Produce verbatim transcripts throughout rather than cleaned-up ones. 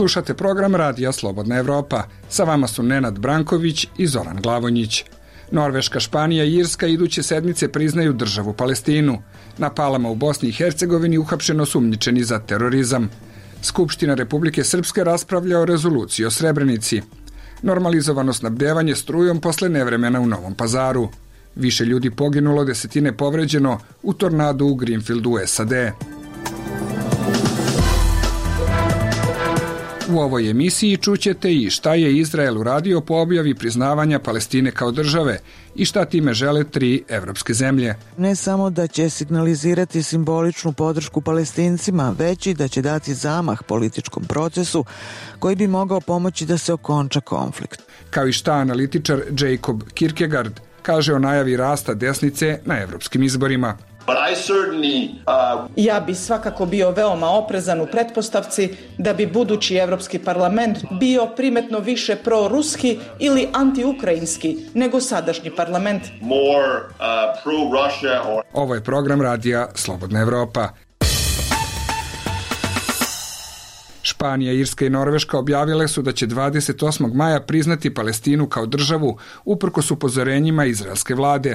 Slušate program Radija Slobodna Evropa. Sa vama su Nenad Branković i Zoran Glavonjić. Norveška, Španija i Irska iduće sedmice priznaju državu Palestinu. Na Palama u Bosni i Hercegovini uhapšeno osumnjičeni za terorizam. Skupština Republike Srpske raspravlja o rezoluciji o Srebrenici. Normalizovano snabdevanje strujom posle nevremena u Novom Pazaru. Više ljudi poginulo, desetine povređeno u tornadu u Greenfieldu u S A D. U ovoj emisiji čućete i šta je Izrael uradio po objavi priznavanja Palestine kao države i šta time žele tri evropske zemlje. Ne samo da će signalizirati simboličnu podršku Palestincima, već i da će dati zamah političkom procesu koji bi mogao pomoći da se okonča konflikt. Kao i šta analitičar Jacob Kierkegaard kaže o najavi rasta desnice na evropskim izborima. Ja bi svakako bio veoma oprezan u pretpostavci da bi budući Evropski parlament bio primetno više proruski ili antiukrajinski nego sadašnji parlament. Ovo je program Radija Slobodna Evropa. Španija, Irska i Norveška objavile su da će dvadeset osmog maja priznati Palestinu kao državu uprkos upozorenjima izraelske vlade.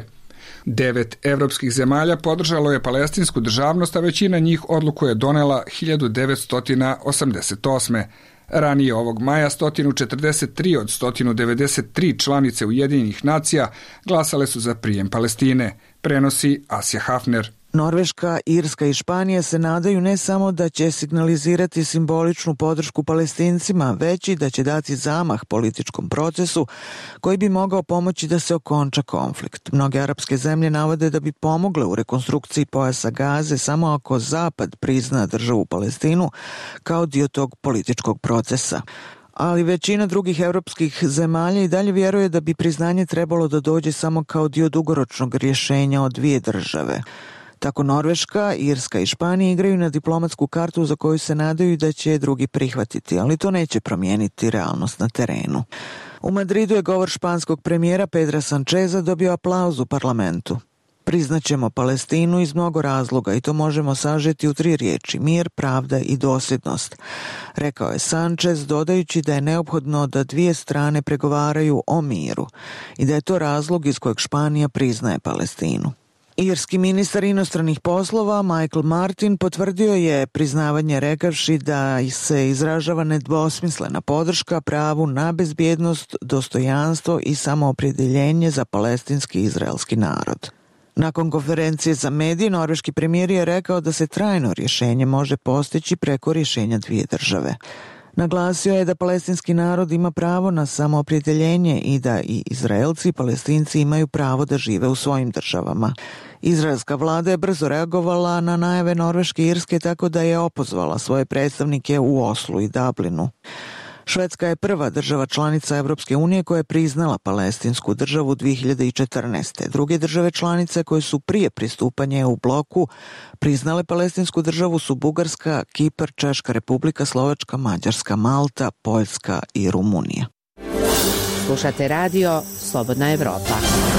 Devet evropskih zemalja podržalo je palestinsku državnost, a većina njih odluku je donela hiljadu devetsto osamdeset osme. Ranije ovog maja sto četrdeset tri od sto devedeset tri članice Ujedinjenih nacija glasale su za prijem Palestine, prenosi Asja Hafner. Norveška, Irska i Španija se nadaju ne samo da će signalizirati simboličnu podršku Palestincima, već i da će dati zamah političkom procesu koji bi mogao pomoći da se okonča konflikt. Mnoge arapske zemlje navode da bi pomogle u rekonstrukciji pojasa Gaze samo ako Zapad prizna državu Palestinu kao dio tog političkog procesa. Ali većina drugih evropskih zemalja i dalje vjeruje da bi priznanje trebalo da dođe samo kao dio dugoročnog rješenja od dvije države. Tako Norveška, Irska i Španija igraju na diplomatsku kartu za koju se nadaju da će drugi prihvatiti, ali to neće promijeniti realnost na terenu. U Madridu je govor španskog premijera Pedra Sancheza dobio aplauz u parlamentu. Priznaćemo Palestinu iz mnogo razloga i to možemo sažeti u tri riječi: mir, pravda i dosljednost, rekao je Sanchez, dodajući da je neophodno da dvije strane pregovaraju o miru i da je to razlog iz kojeg Španija priznaje Palestinu. Irski ministar inostranih poslova Michael Martin potvrdio je priznavanje rekavši da se izražava nedvosmislena podrška pravu na bezbjednost, dostojanstvo i samoopredjeljenje za palestinski i izraelski narod. Nakon konferencije za medije, norveški premijer je rekao da se trajno rješenje može postići preko rješenja dvije države. Naglasio je da palestinski narod ima pravo na samoopredjeljenje i da i Izraelci i Palestinci imaju pravo da žive u svojim državama. Izraelska vlada je brzo reagovala na najave Norveške i Irske tako da je opozvala svoje predstavnike u Oslu i Dublinu. Švedska je prva država članica Evropske unije koja je priznala palestinsku državu dvije hiljade četrnaeste. Druge države članice koje su prije pristupanja u bloku priznale palestinsku državu su Bugarska, Kipar, Češka Republika, Slovačka, Mađarska, Malta, Poljska i Rumunija. Slušate radio Slobodna Evropa.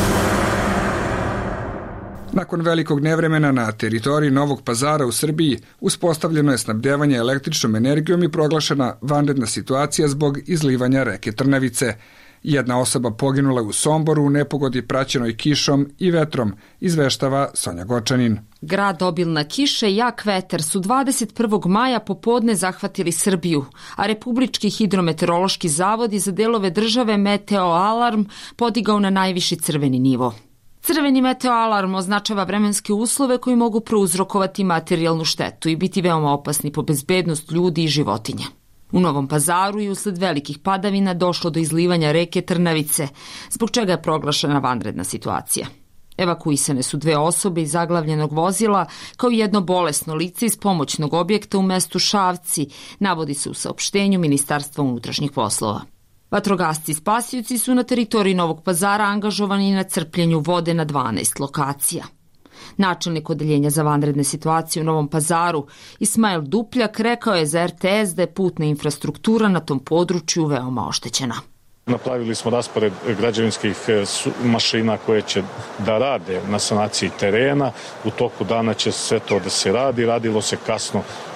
Nakon velikog nevremena na teritoriji Novog Pazara u Srbiji uspostavljeno je snabdevanje električnom energijom i proglašena vanredna situacija zbog izlivanja reke Trnavice. Jedna osoba poginula u Somboru u nepogodi praćenoj kišom i vetrom, izveštava Sonja Gočanin. Grad, obilna kiša i jak vetar su dvadeset prvog maja popodne zahvatili Srbiju, a Republički hidrometeorološki zavod za delove države meteo alarm podigao na najviši crveni nivo. Crveni meteoalarm označava vremenske uslove koji mogu prouzrokovati materijalnu štetu i biti veoma opasni po bezbednost ljudi i životinja. U Novom Pazaru i usled velikih padavina došlo do izlivanja reke Trnavice, zbog čega je proglašena vanredna situacija. Evakuisane su dve osobe iz zaglavljenog vozila, kao i jedno bolesno lice iz pomoćnog objekta u mestu Šavci, navodi se u saopštenju Ministarstva unutrašnjih poslova. Vatrogasci i spasioci su na teritoriji Novog Pazara angažovani na crpljenju vode na dvanaest lokacija. Načelnik odeljenja za vanredne situacije u Novom Pazaru, Ismail Dupljak, rekao je za R T S da je putna infrastruktura na tom području veoma oštećena. Napravili smo raspored građevinskih mašina koje će da rade na sanaciji terena. U toku dana će sve to da se radi. Radilo se kasno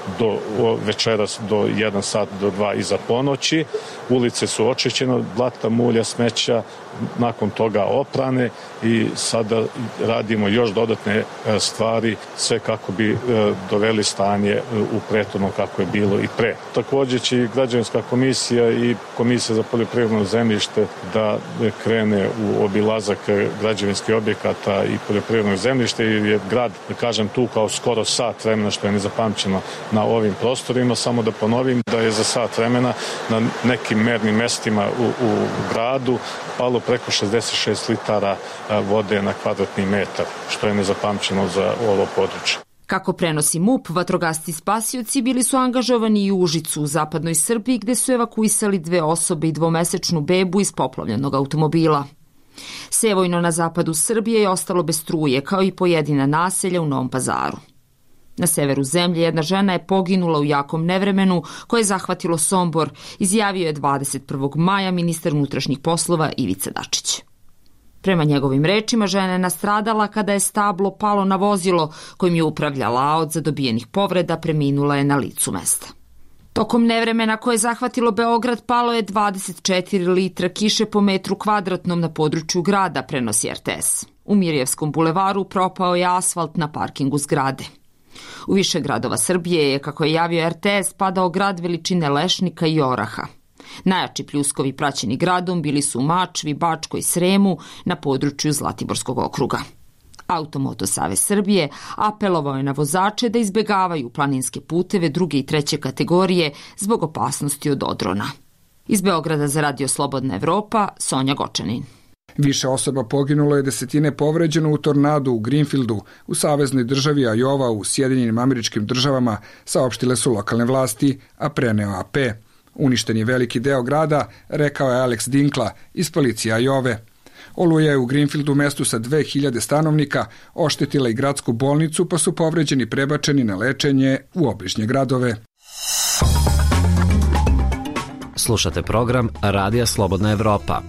do večeras do jedan sat do dva iza ponoći. Ulice su očišćene od blata, mulja, smeća, nakon toga oprane i sada radimo još dodatne stvari, sve kako bi doveli stanje u prethodno kako je bilo i pre. Također će i građevinska komisija i komisija za poljoprivredno zemljište da krene u obilazak građevinskih objekata i poljoprivrednog zemljišta, jer je grad, da kažem, tu kao skoro sat vremena, što je nezapamćeno na ovim prostorima. Samo da ponovim da je za sat vremena na nekim mernim mestima u, u gradu palo preko šezdeset šest litara vode na kvadratni metar, što je nezapamćeno za ovo područje. Kako prenosi M U P, vatrogasci spasioci bili su angažovani i u Užicu u zapadnoj Srbiji, gde su evakuisali dve osobe i dvomesečnu bebu iz poplavljenog automobila. Sevojno na zapadu Srbije je ostalo bez struje, kao i pojedina naselja u Novom Pazaru. Na severu zemlje jedna žena je poginula u jakom nevremenu koje je zahvatilo Sombor, izjavio je dvadeset prvog maja ministar unutrašnjih poslova Ivica Dačić. Prema njegovim rečima, žena je nastradala kada je stablo palo na vozilo kojim je upravljala, a od zadobijenih povreda preminula je na licu mesta. Tokom nevremena koje je zahvatilo Beograd palo je dvadeset četiri litra kiše po metru kvadratnom na području grada, prenosi R T S. U Mirjevskom bulevaru propao je asfalt na parkingu zgrade. U više gradova Srbije je, kako je javio R T S, padao grad veličine lešnika i oraha. Najjači pljuskovi praćeni gradom bili su u Mačvi, Bačkoj, Sremu na području Zlatiborskog okruga. Automoto Savez Srbije apelovao je na vozače da izbegavaju planinske puteve druge i treće kategorije zbog opasnosti od odrona. Iz Beograda za Radio Slobodna Evropa, Sonja Gočanin. Više osoba poginulo je, desetine povređeno u tornadu u Greenfieldu, u saveznoj državi Ajova u Sjedinjenim Američkim Državama, saopštile su lokalne vlasti, a preneo A P. Uništen je veliki deo grada, rekao je Alex Dinkla iz policije Ajove. Oluja je u Greenfieldu, mestu sa dve hiljade stanovnika, oštetila i gradsku bolnicu, pa su povređeni prebačeni na lečenje u obližnje gradove. Slušate program Radija Slobodna Evropa.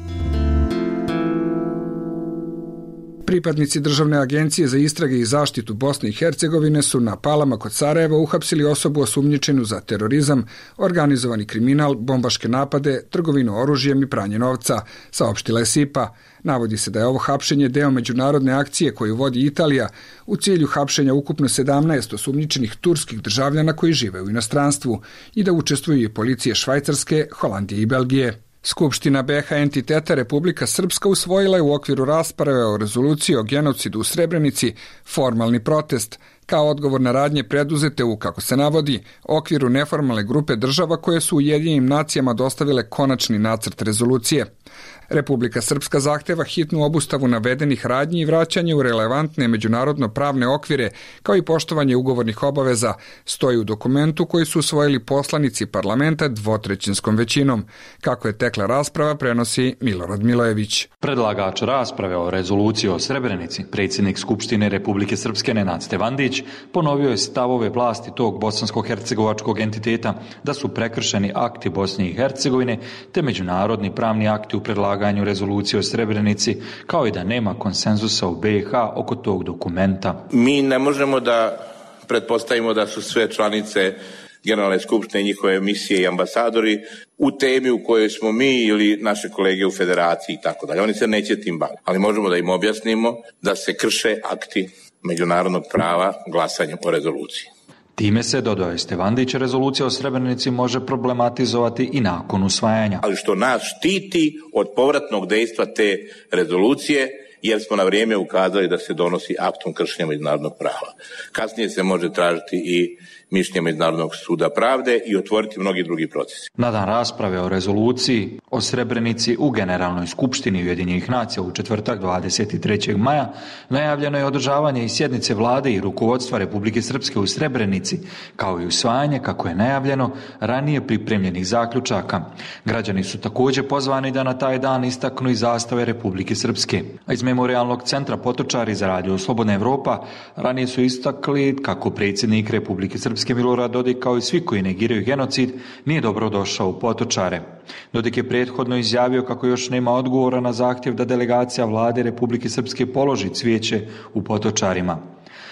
Pripadnici Državne agencije za istrage i zaštitu Bosne i Hercegovine su na Palama kod Sarajeva uhapsili osobu osumnjičenu za terorizam, organizovani kriminal, bombaške napade, trgovinu oružjem i pranje novca, saopštila je S I P A. Navodi se da je ovo hapšenje deo međunarodne akcije koju vodi Italija u cilju hapšenja ukupno sedamnaest osumnjičenih turskih državljana koji žive u inostranstvu i da učestvuju i policije Švajcarske, Holandije i Belgije. Skupština B H entiteta Republika Srpska usvojila je u okviru rasprave o rezoluciji o genocidu u Srebrenici formalni protest, kao odgovor na radnje preduzete u, kako se navodi, okviru neformalne grupe država koje su Ujedinjenim nacijama dostavile konačni nacrt rezolucije. Republika Srpska zahteva hitnu obustavu navedenih radnji i vraćanje u relevantne međunarodno pravne okvire, kao i poštovanje ugovornih obaveza, stoji u dokumentu koji su usvojili poslanici parlamenta dvotrećinskom većinom. Kako je tekla rasprava, prenosi Milorad Milojević. Predlagač rasprave o rezoluciji o Srebrenici, predsjednik Skupštine Republike Srpske Nenad Stevandić, ponovio je stavove vlasti tog bosansko-hercegovačkog entiteta da su prekršeni akti Bosne i Hercegovine te međunarodni pravni akti u predlaganju rezolucije o Srebrenici, kao i da nema konsenzusa u B i H oko tog dokumenta. Mi ne možemo da pretpostavimo da su sve članice Generalne skupštine, njihove misije i ambasadori u temi u kojoj smo mi ili naše kolege u federaciji i tako dalje. Oni se neće tim baviti, ali možemo da im objasnimo da se krše akti međunarodnog prava glasanjem o rezoluciji. Time se, dodao je Stevandić, rezolucija o Srebrenici može problematizovati i nakon usvajanja. Ali što nas štiti od povratnog dejstva te rezolucije, jer smo na vrijeme ukazali da se donosi aktom kršenja međunarodnog prava. Kasnije se može tražiti i mišljenje Međunarodnog suda pravde i otvoriti mnogi drugi procesi. Na dan rasprave o rezoluciji o Srebrenici u Generalnoj skupštini Ujedinjenih nacija u četvrtak dvadeset trećeg maja najavljeno je održavanje i sjednice vlade i rukovodstva Republike Srpske u Srebrenici, kao i usvajanje, kako je najavljeno, ranije pripremljenih zaključaka. Građani su također pozvani da na taj dan istaknu i zastave Republike Srpske. A iz Memorijalnog centra Potočari za Radio Slobodna Evropa ranije su istakli kako predsjednik Republike Srpske Milorad Dodik, kao i svi koji negiraju genocid, nije dobro došao u Potočare. Dodik je prethodno izjavio kako još nema odgovora na zahtjev da delegacija vlade Republike Srpske položi cvijeće u Potočarima.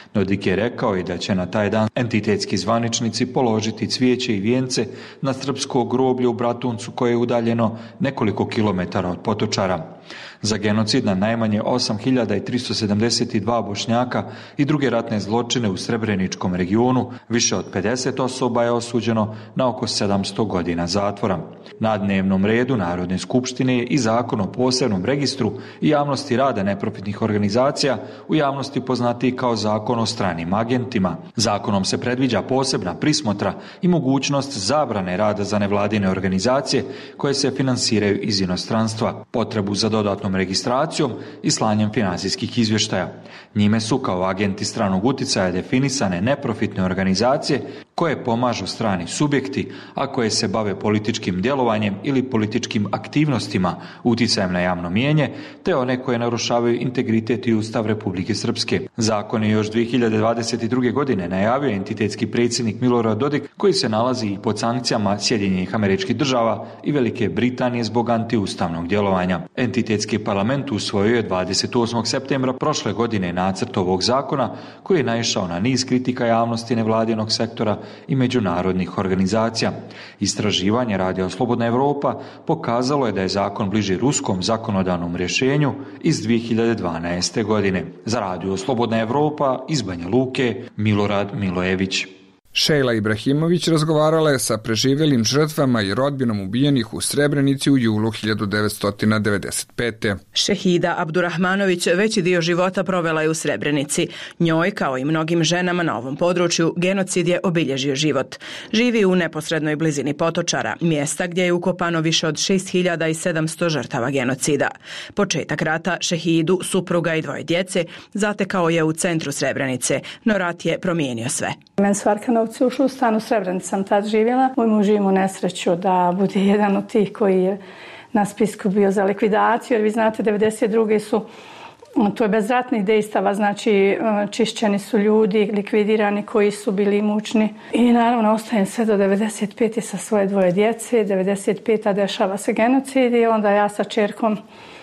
Dodik je rekao i da će na taj dan entitetski zvaničnici položiti cvijeće i vijence na srpsko groblje u Bratuncu koje je udaljeno nekoliko kilometara od Potočara. Za genocid na najmanje osam hiljada tristo sedamdeset dva Bošnjaka i druge ratne zločine u Srebreničkom regionu više od pedeset osoba je osuđeno na oko sedamsto godina zatvora. Na dnevnom redu Narodne skupštine je i zakon o posebnom registru i javnosti rada neprofitnih organizacija, u javnosti poznatiji kao zakon o stranim agentima. Zakonom se predviđa posebna prismotra i mogućnost zabrane rada za nevladine organizacije koje se finansiraju iz inostranstva, potrebu za dodatnom registracijom i slanjem financijskih izvještaja. Njime su kao agenti stranog uticaja definisane neprofitne organizacije koje pomažu strani subjekti, a koje se bave političkim djelovanjem ili političkim aktivnostima, uticajem na javno mijenje, te one koje narušavaju integritet i Ustav Republike Srpske. Zakon je još dvije hiljade dvadeset druge. godine najavio entitetski predsjednik Milorad Dodik, koji se nalazi i pod sankcijama Sjedinjenih Američkih Država i Velike Britanije zbog antiustavnog djelovanja. Entitetski parlament usvojio je dvadeset osmog septembra prošle godine nacrt ovog zakona, koji je naišao na niz kritika javnosti nevladinog sektora i međunarodnih organizacija. Istraživanje Radija Slobodna Evropa pokazalo je da je zakon bliži ruskom zakonodavnom rješenju iz dvije hiljade dvanaeste. godine. Za Radio Slobodna Evropa iz Banja Luke, Milorad Milojević. Šejla Ibrahimović razgovarala je sa preživjelim žrtvama i rodbinom ubijenih u Srebrenici u julu hiljadu devetsto devedeset pete. Šehida Abdurahmanović veći dio života provela je u Srebrenici. Njoj, kao i mnogim ženama na ovom području, genocid je obilježio život. Živi u neposrednoj blizini Potočara, mjesta gdje je ukopano više od šest hiljada sedamsto žrtava genocida. Početak rata Šehidu, supruga i dvoje djece zatekao je u centru Srebrenice, no rat je promijenio sve. Men su Arkanovci ušli u stan u Srebrenici, sam tad živjela. Moj muž imao nesreću da bude jedan od tih koji je na spisku bio za likvidaciju, jer vi znate devedeset druge su, to je bez ratnih dejstava, znači čišćeni su ljudi, likvidirani koji su bili mučni. I naravno ostajem sve do devedeset pete sa svoje dvoje djece, devedeset peta dešava se genocid i onda ja sa čerkom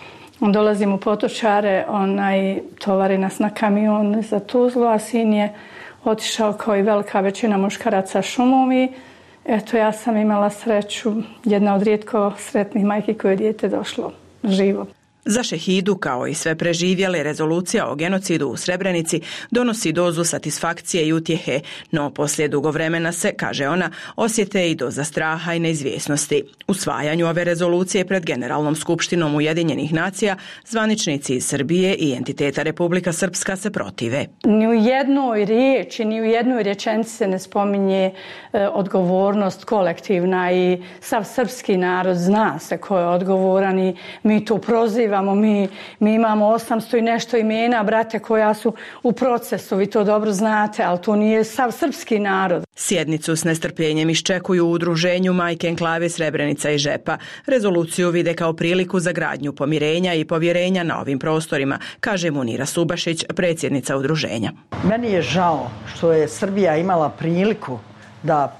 dolazim u Potočare, onaj tovari nas na kamion za Tuzlu, a sin je otišao kao i velika većina muškaraca šumom i eto ja sam imala sreću, jedna od rijetko sretnih majki koje je dijete došlo živo. Za Šehidu, kao i sve preživjele, rezolucija o genocidu u Srebrenici donosi dozu satisfakcije i utjehe, no poslije dugo vremena se, kaže ona, osjete i doza straha i neizvjesnosti. Usvajanju ove rezolucije pred Generalnom skupštinom Ujedinjenih nacija zvaničnici iz Srbije i entiteta Republika Srpska se protive. Ni u jednoj riječi, ni u jednoj rečenici se ne spominje e, odgovornost kolektivna i sav srpski narod zna se ko je odgovoran i mi to prozivamo. Mi, mi imamo osamsto i nešto imena, brate, koja su u procesu, vi to dobro znate, ali to nije sav srpski narod. Sjednicu s nestrpljenjem iščekuju u udruženju Majke enklave Srebrenica i Žepa. Rezoluciju vide kao priliku za gradnju pomirenja i povjerenja na ovim prostorima, kaže Munira Subašić, predsjednica udruženja. Meni je žao što je Srbija imala priliku da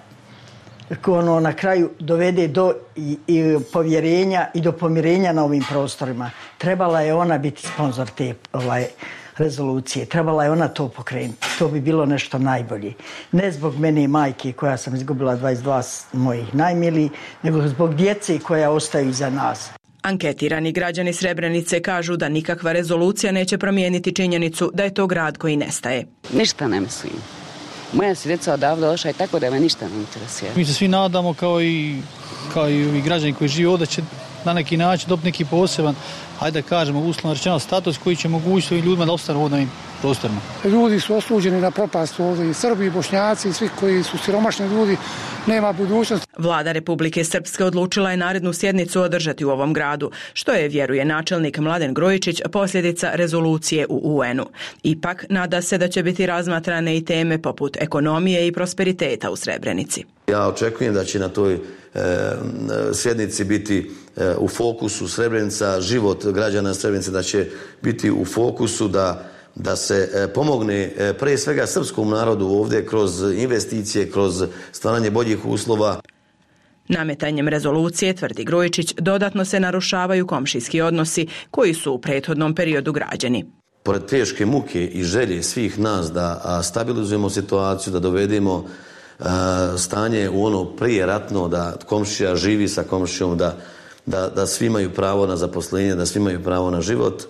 ono na kraju dovede do i, i povjerenja i do pomirenja na ovim prostorima. Trebala je ona biti sponzor te ovaj, rezolucije. Trebala je ona to pokrenuti. To bi bilo nešto najbolje. Ne zbog mene i majke koja sam izgubila dvadeset dva mojih najmiliji, nego zbog djece koja ostaju iza nas. Anketirani građani Srebrenice kažu da nikakva rezolucija neće promijeniti činjenicu da je to grad koji nestaje. Ništa ne mislim. Moja se djeca odavde došla i tako da me ništa ne interesuje. Mi se svi nadamo kao i, kao i ovi građani koji žive ovdje će na neki način dobiti neki poseban, hajde da kažemo, uslovno rečeno status koji će omogućiti ovim ljudima da ostanu ovdje na ovim prostorima. Ljudi su osuđeni na propast ovdje, i Srbi, i Bošnjaci, i svi koji su siromašni ljudi, nema budućnosti. Vlada Republike Srpske odlučila je narednu sjednicu održati u ovom gradu, što je, vjeruje načelnik Mladen Grojičić, posljedica rezolucije u U N-u. Ipak, nada se da će biti razmatrane i teme poput ekonomije i prosperiteta u Srebrenici. Ja očekujem da će na toj e, sjednici biti e, u fokusu Srebrenica, život građana Srebrenice, da će biti u fokusu da, da se e, pomogne e, prije svega srpskom narodu ovdje kroz investicije, kroz stvaranje boljih uslova. Nametanjem rezolucije, tvrdi Grujičić, dodatno se narušavaju komšijski odnosi koji su u prethodnom periodu građeni. pored teške muke i želje svih nas da stabilizujemo situaciju, da dovedemo stanje u ono prije ratno, da komšija živi sa komšijom, da, da, da svi imaju pravo na zaposlenje, da svi imaju pravo na život.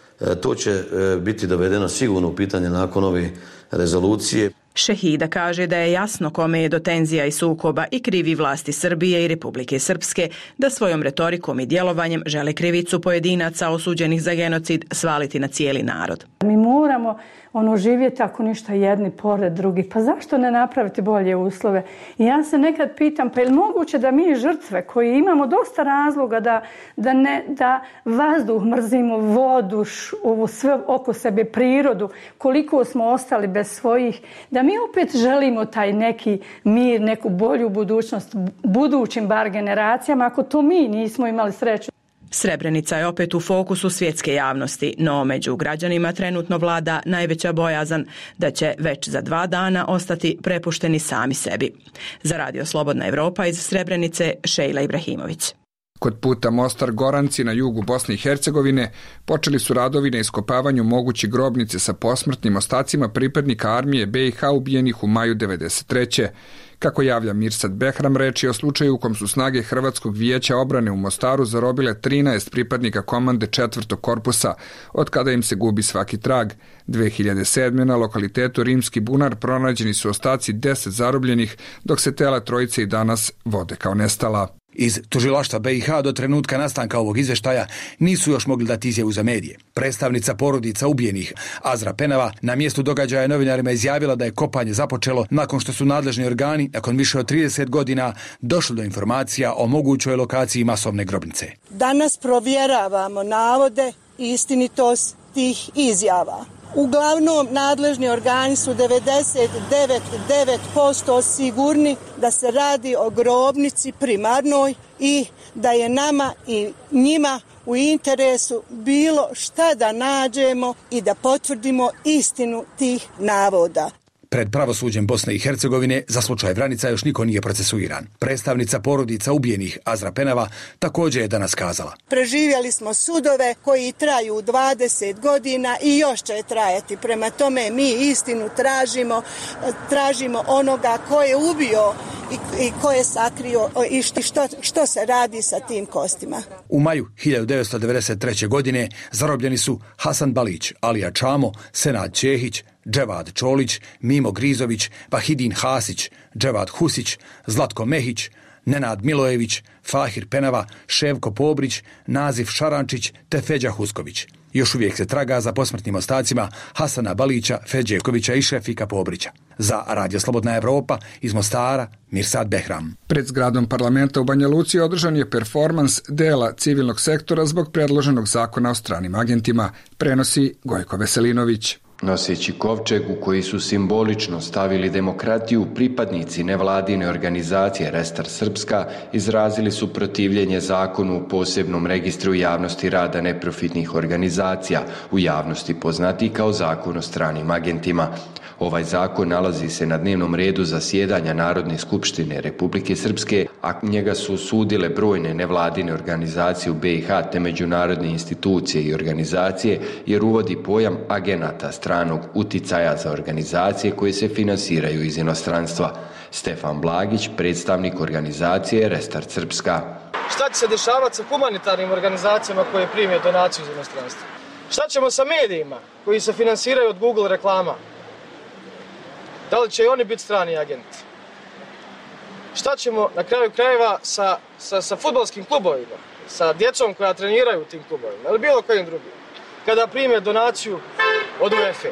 To će biti dovedeno sigurno u pitanje nakon ove rezolucije. Šehida kaže da je jasno kome je do tenzija i sukoba i krivi vlasti Srbije i Republike Srpske da svojom retorikom i djelovanjem žele krivicu pojedinaca osuđenih za genocid svaliti na cijeli narod. Mi moramo ono živjeti ako ništa jedni pored drugih. Pa zašto ne napraviti bolje uslove? I ja se nekad pitam, pa je li moguće da mi žrtve koji imamo dosta razloga da, da, ne, da vazduh mrzimo, vodu, ovu sve oko sebe, prirodu, koliko smo ostali bez svojih, da mi opet želimo taj neki mir, neku bolju budućnost budućim bar generacijama, ako to mi nismo imali sreću. Srebrenica je opet u fokusu svjetske javnosti, no među građanima trenutno vlada najveća bojazan da će već za dva dana ostati prepušteni sami sebi. Za Radio Slobodna Evropa iz Srebrenice, Šejla Ibrahimović. Kod puta Mostar-Goranci na jugu Bosne i Hercegovine počeli su radovi na iskopavanju moguće grobnice sa posmrtnim ostacima pripadnika armije B i H ubijenih u maju devedeset treće Kako javlja Mirsad Behram, reč je o slučaju u kom su snage Hrvatskog vijeća obrane u Mostaru zarobile trinaest pripadnika komande četvrtog korpusa, od kada im se gubi svaki trag. dve hiljade sedme. na lokalitetu Rimski bunar pronađeni su ostaci deset zarobljenih, dok se tela trojice i danas vode kao nestala. Iz tužilaštva B i H do trenutka nastanka ovog izvještaja nisu još mogli dati izjavu za medije. Predstavnica porodica ubijenih, Azra Penava, na mjestu događaja novinarima izjavila da je kopanje započelo nakon što su nadležni organi, nakon više od trideset godina, došli do informacija o mogućoj lokaciji masovne grobnice. Danas provjeravamo navode i istinitost tih izjava. Uglavnom, nadležni organi su devedeset devet zarez devet posto sigurni da se radi o grobnici primarnoj i da je nama i njima u interesu bilo šta da nađemo i da potvrdimo istinu tih navoda. Pred pravosuđem Bosne i Hercegovine za slučaj Vranica još niko nije procesuiran. Predstavnica porodica ubijenih, Azra Penava, također je danas kazala: Preživjeli smo sudove koji traju dvadeset godina i još će trajati. Prema tome mi istinu tražimo, tražimo onoga ko je ubio i, i ko je sakrio i što, što se radi sa tim kostima. U maju hiljadu devetsto devedeset treće. godine zarobljeni su Hasan Balić, Alija Čamo, Senad Čehić, Dževad Čolić, Mimo Grizović, Vahidin Hasić, Dževad Husić, Zlatko Mehić, Nenad Milojević, Fahir Penava, Ševko Pobrić, Nazif Šarančić te Feđa Husković. Još uvijek se traga za posmrtnim ostacima Hasana Balića, Feđekovića i Šefika Pobrića. Za Radio Slobodna Evropa iz Mostara, Mirsad Behram. Pred zgradom parlamenta u Banja Luci održan je performans dela civilnog sektora zbog predloženog zakona o stranim agentima, prenosi Gojko Veselinović. Noseći kovčeg u koji su simbolično stavili demokratiju, pripadnici nevladine organizacije Restar Srpska izrazili su protivljenje zakonu u posebnom registru javnosti rada neprofitnih organizacija, u javnosti poznati kao zakon o stranim agentima. Ovaj zakon nalazi se na dnevnom redu zasjedanja Narodne skupštine Republike Srpske, a njega su osudile brojne nevladine organizacije u B i H te međunarodne institucije i organizacije, jer uvodi pojam agenata stranog uticaja za organizacije koje se finansiraju iz inostranstva. Stefan Blagić, predstavnik organizacije Restart Srpska. Šta će se dešavati sa humanitarnim organizacijama koje prime donaciju iz inostranstva? Šta ćemo sa medijima koji se finansiraju od Google reklama? Da li će i oni biti strani agenti? Šta ćemo na kraju krajeva sa, sa, sa fudbalskim klubovima, sa djecom koja treniraju u tim klubovima ili bilo kojim drugim, kada prime donaciju od U E F E?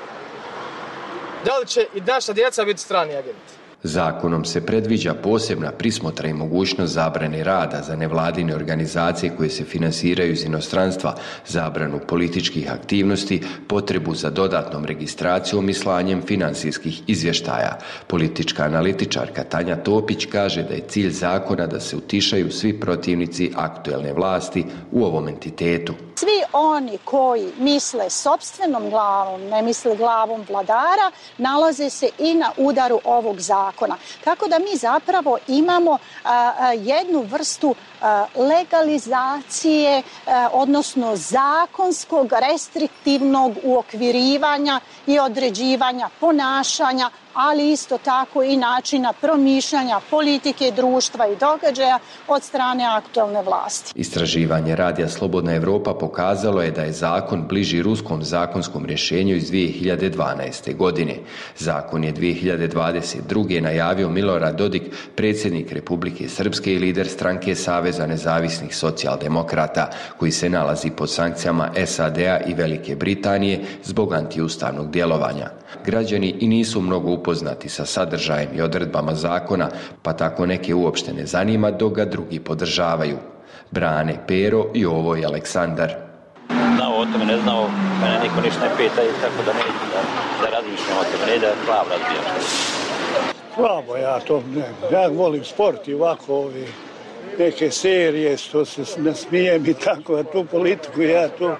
Da li će i naša djeca biti strani agenti? Zakonom se predviđa posebna prismotra i mogućnost zabrane rada za nevladine organizacije koje se finansiraju iz inostranstva, zabranu političkih aktivnosti, potrebu za dodatnom registracijom i slanjem finansijskih izvještaja. Politička analitičarka Tanja Topić kaže da je cilj zakona da se utišaju svi protivnici aktuelne vlasti u ovom entitetu. Svi oni koji misle sopstvenom glavom, ne misle glavom vladara, nalaze se i na udaru ovog zakona. zakona. Tako da mi zapravo imamo jednu vrstu legalizacije, odnosno zakonskog restriktivnog uokvirivanja i određivanja ponašanja, ali isto tako i načina promišljanja politike, društva i događaja od strane aktualne vlasti. Istraživanje Radija Slobodna Evropa pokazalo je da je zakon bliži ruskom zakonskom rješenju iz dvije hiljade dvanaeste. godine. Zakon je dvije hiljade dvadeset druge. najavio Milorad Dodik, predsjednik Republike Srpske i lider stranke Saveza nezavisnih socijaldemokrata, koji se nalazi pod sankcijama S A D-a i Velike Britanije zbog antiustavnog djelovanja. Građani i nisu mnogo upoznati sa sadržajem i odredbama zakona, pa tako neke uopšte ne zanima, dok ga drugi podržavaju. Brane Pero i ovo je Aleksandar. Znao o tome, ne znao, mene niko ništa ne pita, tako da ne da, da razmišljam o tome, ne da prav razbijam. Slabo ja to ne, ja volim sport i ovako ovi neke serije što se nasmijem i tako, a tu politiku ja to...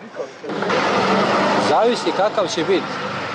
Zavisi kakav će biti.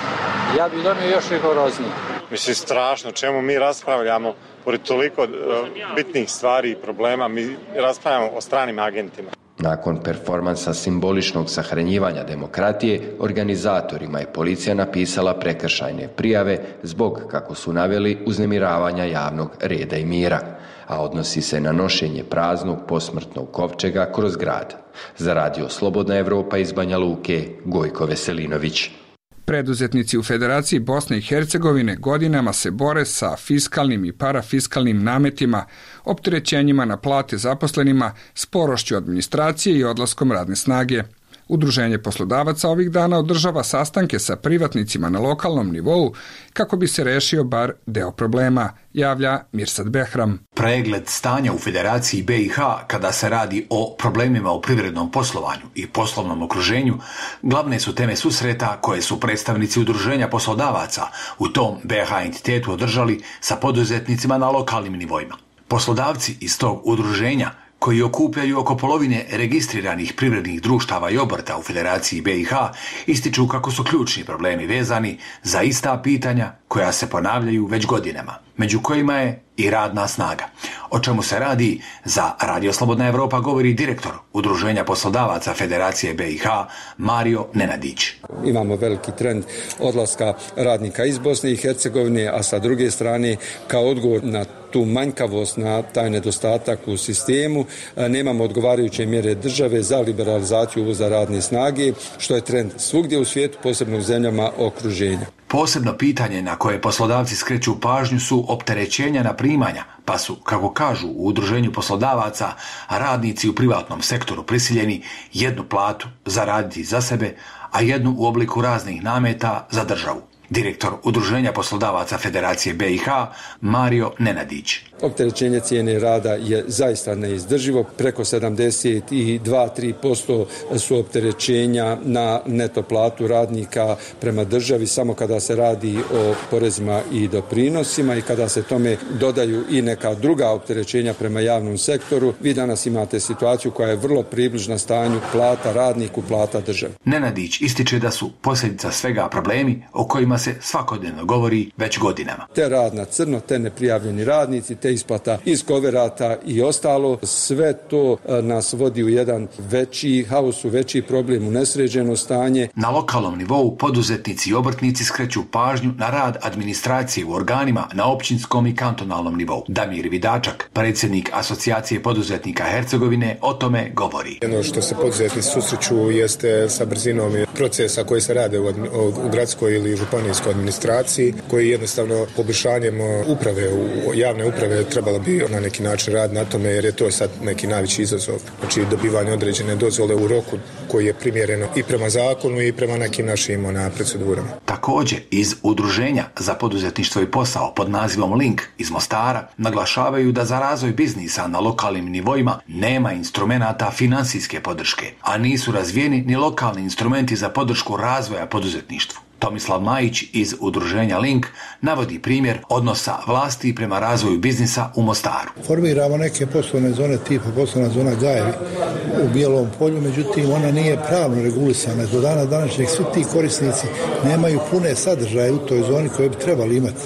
Ja bih donio još rigorozniji. Mislim, strašno, čemu mi raspravljamo, pored toliko uh, bitnih stvari i problema, mi raspravljamo o stranim agentima. Nakon performansa simboličnog sahranjivanja demokratije, organizatorima je policija napisala prekršajne prijave zbog, kako su naveli, uznemiravanja javnog reda i mira, a odnosi se na nošenje praznog posmrtnog kovčega kroz grad. Za Radio Slobodna Evropa iz Banja Luke, Gojko Veselinović. Preduzetnici u Federaciji Bosne i Hercegovine godinama se bore sa fiskalnim i parafiskalnim nametima, opterećenjima na plate zaposlenima, sporošću administracije i odlaskom radne snage. Udruženje poslodavaca ovih dana održava sastanke sa privatnicima na lokalnom nivou kako bi se rešio bar deo problema, javlja Mirsad Behram. Pregled stanja u Federaciji B i H kada se radi o problemima u privrednom poslovanju i poslovnom okruženju glavne su teme susreta koje su predstavnici udruženja poslodavaca u tom B i H entitetu održali sa poduzetnicima na lokalnim nivoima. Poslodavci iz tog udruženja, koji okupljaju oko polovine registriranih privrednih društava i obrta u Federaciji B i H, ističu kako su ključni problemi vezani za ista pitanja koja se ponavljaju već godinama, među kojima je i radna snaga. O čemu se radi, za Radio Slobodna Evropa govori direktor Udruženja poslodavaca Federacije B i H, Mario Nenadić. Imamo veliki trend odlaska radnika iz Bosne i Hercegovine, a sa druge strane, kao odgovor na tu manjkavost, na taj nedostatak u sistemu, nemamo odgovarajuće mjere države za liberalizaciju uvoza radne snage, što je trend svugdje u svijetu, posebno u zemljama okruženja. Posebno pitanje na koje poslodavci skreću pažnju su opterećenja na primanja, pa su, kako kažu u Udruženju poslodavaca, radnici u privatnom sektoru prisiljeni jednu platu zaraditi za sebe, a jednu u obliku raznih nameta za državu. Direktor Udruženja poslodavaca Federacije B i H, Mario Nenadić. Opterećenje cijene rada je zaista neizdrživo. Preko sedamdeset dva do tri posto su opterećenja na neto platu radnika prema državi samo kada se radi o porezima i doprinosima i kada se tome dodaju i neka druga opterećenja prema javnom sektoru. Vi danas imate situaciju koja je vrlo približna stanju plata radniku, plata državi. Nenadić ističe da su posljedica svega problemi o kojima se svakodnevno govori već godinama. Te rad na crno, te neprijavljeni radnici, te isplata iz koverata i ostalo, sve to nas vodi u jedan veći haos, u veći problem, u nesređeno stanje. Na lokalnom nivou poduzetnici i obrtnici skreću pažnju na rad administracije u organima na općinskom i kantonalnom nivou. Damir Vidačak, predsjednik Asocijacije poduzetnika Hercegovine, o tome govori. Jedno što se poduzetnici susreću jeste sa brzinom procesa koji se rade u, u gradskoj ili županijskoj administraciji, koji jednostavno poboljšanjem uprave, u javne uprave trebalo bi na neki način rad na tome, jer je to sad neki najveći izazov. Znači dobivanje određene dozvole u roku koji je primjereno i prema zakonu i prema nekim našim ona, procedurama. Također iz Udruženja za poduzetništvo i posao pod nazivom Link iz Mostara naglašavaju da za razvoj biznisa na lokalnim nivoima nema instrumenata finansijske podrške, a nisu razvijeni ni lokalni instrumenti za podršku razvoja poduzetništvu. Tomislav Majić iz Udruženja Link navodi primjer odnosa vlasti prema razvoju biznisa u Mostaru. Formiramo neke poslovne zone tipa poslovna zona Gajevi u Bijelom polju, međutim ona nije pravno regulisana. Do dana današnjeg svi ti korisnici nemaju pune sadržaje u toj zoni koje bi trebali imati.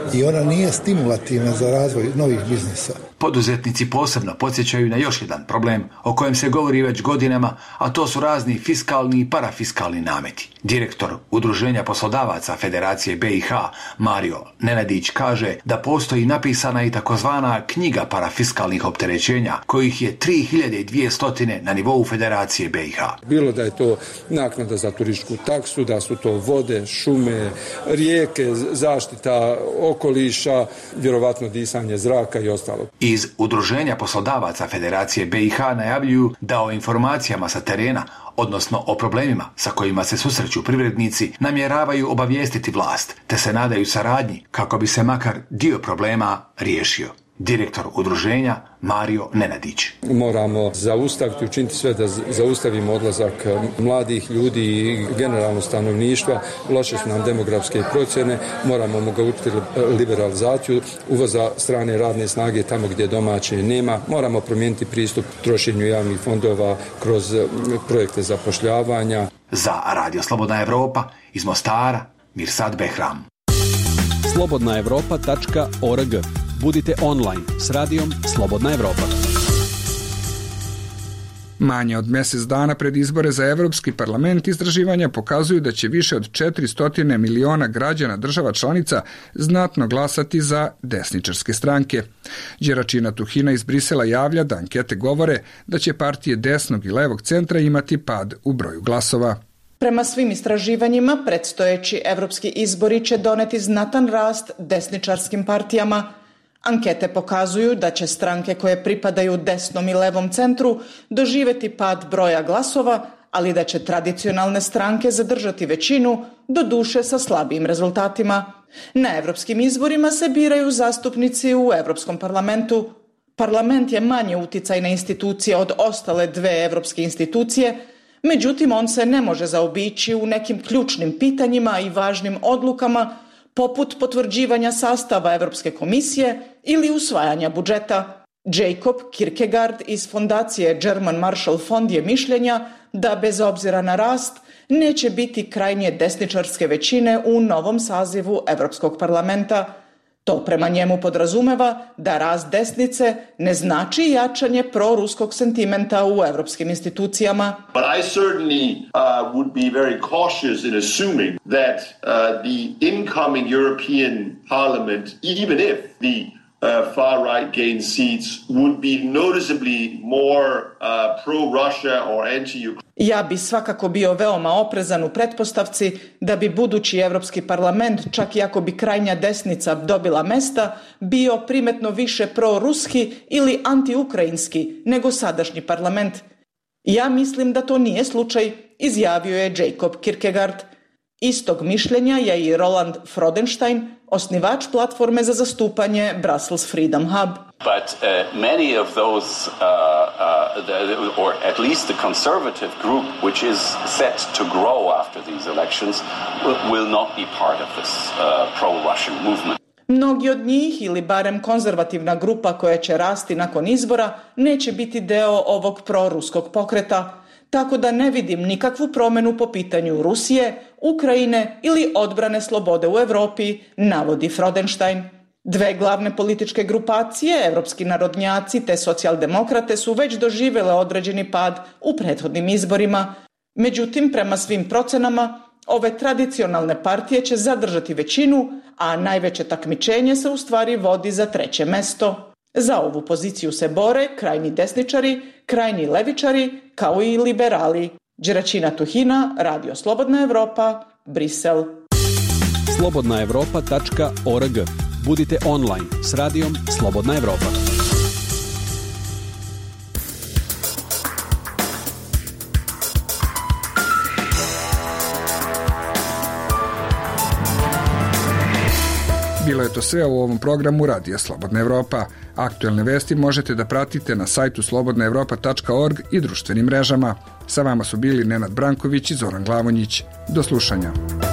i ona nije stimulativna za razvoj novih biznisa. Poduzetnici posebno podsjećaju na još jedan problem o kojem se govori već godinama, a to su razni fiskalni i parafiskalni nameti. Direktor Udruženja poslodavaca Federacije B i H, Mario Nenadić, kaže da postoji napisana i takozvana knjiga parafiskalnih opterećenja, kojih je tri hiljade dvjesto na nivou Federacije B i H. Bilo da je to naknada za turističku taksu, da su to vode, šume, rijeke, zaštita okoliša, vjerovatno disanje zraka i ostalo. Iz Udruženja poslodavaca Federacije B i H najavljuju da o informacijama sa terena, odnosno o problemima sa kojima se susreću privrednici, namjeravaju obavijestiti vlast, te se nadaju saradnji kako bi se makar dio problema riješio. Direktor udruženja Mario Nenadić. Moramo zaustaviti, učiniti sve da zaustavimo odlazak mladih ljudi i generalno stanovništva. Loše su nam demografske procjene. Moramo omogućiti liberalizaciju uvoza strane radne snage tamo gdje domaće nema. Moramo promijeniti pristup trošenju javnih fondova kroz projekte zapošljavanja. Za Radio Slobodna Evropa iz Mostara, Mirsad Behram. slobodna evropa tačka org. Budite online s radijom Slobodna Evropa. Manje od mjesec dana pred izbore za Evropski parlament istraživanja pokazuju da će više od četiristo miliona građana država članica znatno glasati za desničarske stranke. Đeračina Tuhina iz Brisela javlja da ankete govore da će partije desnog i levog centra imati pad u broju glasova. Prema svim istraživanjima, predstojeći evropski izbori će doneti znatan rast desničarskim partijama. Ankete pokazuju da će stranke koje pripadaju desnom i levom centru doživjeti pad broja glasova, ali da će tradicionalne stranke zadržati većinu, doduše sa slabijim rezultatima. Na evropskim izborima se biraju zastupnici u Evropskom parlamentu. Parlament je manje uticajna institucija od ostale dve evropske institucije, međutim on se ne može zaobići u nekim ključnim pitanjima i važnim odlukama, poput potvrđivanja sastava Evropske komisije ili usvajanja budžeta. Jacob Kierkegaard iz fondacije German Marshall Fund je mišljenja da bez obzira na rast neće biti krajnje desničarske većine u novom sazivu Evropskog parlamenta. To prema njemu podrazumeva da rast desnice ne znači jačanje proruskog sentimenta u evropskim institucijama. But I certainly uh, would be very cautious in assuming that uh, the incoming European Parliament, even if the uh, far-right gain seats, would be noticeably more uh, pro-Russia or anti-Ukraine. Ja bi svakako bio veoma oprezan u pretpostavci da bi budući Evropski parlament, čak i ako bi krajnja desnica dobila mesta, bio primetno više proruski ili antiukrajinski nego sadašnji parlament. Ja mislim da to nije slučaj, izjavio je Jacob Kierkegaard. Istog mišljenja je i Roland Freudenstein, osnivač platforme za zastupanje Brussels Freedom Hub. But uh, many of those, uh, uh, the, or at least the conservative group, which is set to grow after these elections, will not be part of this uh, pro-Russian movement. Mnogi od njih, ili barem konzervativna grupa koja će rasti nakon izbora, neće biti deo ovog proruskog pokreta, tako da ne vidim nikakvu promjenu po pitanju Rusije, Ukrajine ili odbrane slobode u Europi, navodi Freudenstein. Dve glavne političke grupacije, evropski narodnjaci te socijaldemokrate, su već doživjele određeni pad u prethodnim izborima. Međutim, prema svim procenama, ove tradicionalne partije će zadržati većinu, a najveće takmičenje se u stvari vodi za treće mesto. Za ovu poziciju se bore krajnji desničari, krajnji levičari, kao i liberali. Đeračina Tuhina, Radio Slobodna Evropa, Brisel. slobodna evropa tačka org. Budite online s radijom Slobodna Evropa. Bilo je to sve u ovom programu Radija Slobodna Evropa. Aktuelne vesti možete da pratite na sajtu slobodna evropa tačka org i društvenim mrežama. Sa vama su bili Nenad Branković i Zoran Glavonjić. Do slušanja.